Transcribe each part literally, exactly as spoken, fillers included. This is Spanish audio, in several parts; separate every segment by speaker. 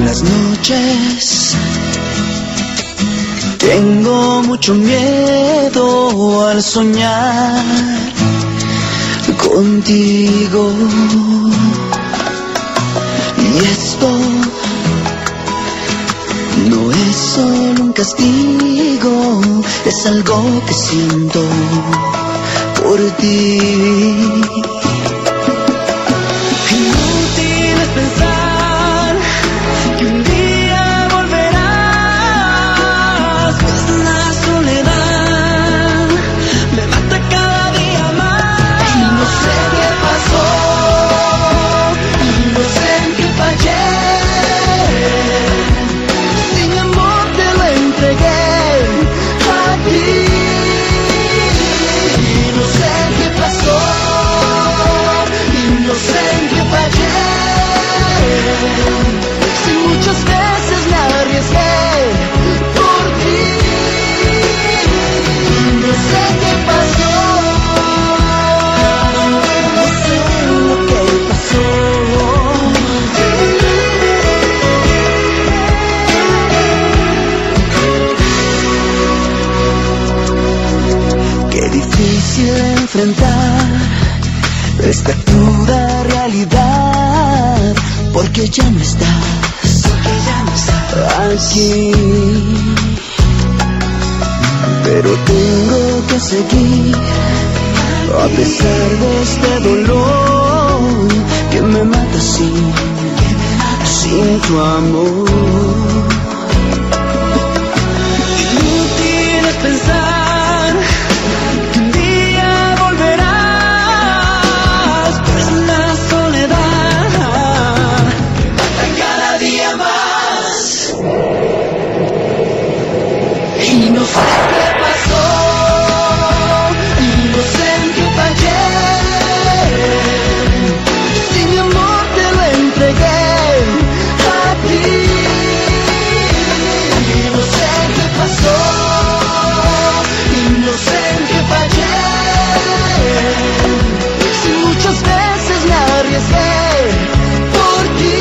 Speaker 1: las noches tengo mucho miedo al soñar contigo. Y esto no es solo un castigo, es algo que siento por ti. Inútil es pensar que un día volverás, pues la soledad me mata cada día más. Y no sé qué pasó, y no sé en qué fallé. Si mi amor te lo entregué a ti. Y no sé qué pasó, y no sé en qué fallé. Si muchas veces me arriesgué por ti. No sé qué pasó, no sé lo que pasó. Qué difícil enfrentar esta cruda realidad, porque ya no estás, porque ya no estás aquí. Pero tengo que seguir a pesar de este dolor que me mata sin, sin tu amor. Inútil es pensar que un día volverás, pues la soledad me mata cada día más. Y no sé qué pasó, y no sé en qué fallé. Si mi amor te lo entregué a ti. Y no sé qué pasó, y no sé en qué fallé. Si muchas veces me arriesgué por ti.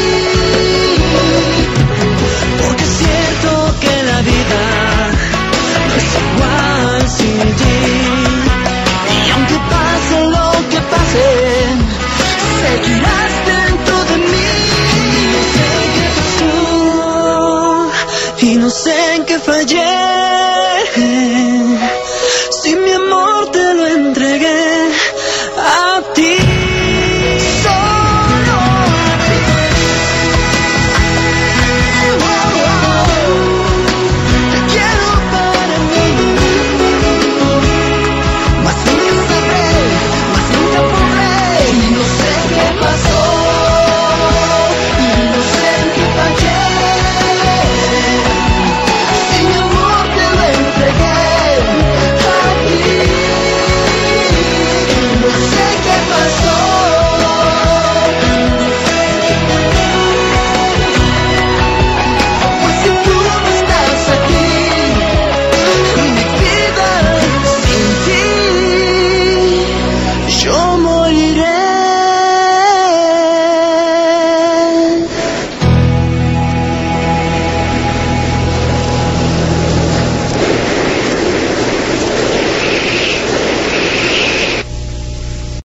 Speaker 1: Porque siento que la vida no es igual sin ti. Y aunque pase lo que pase, seguirás dentro de mí. Y no sé qué pasó, y no sé en qué fallé.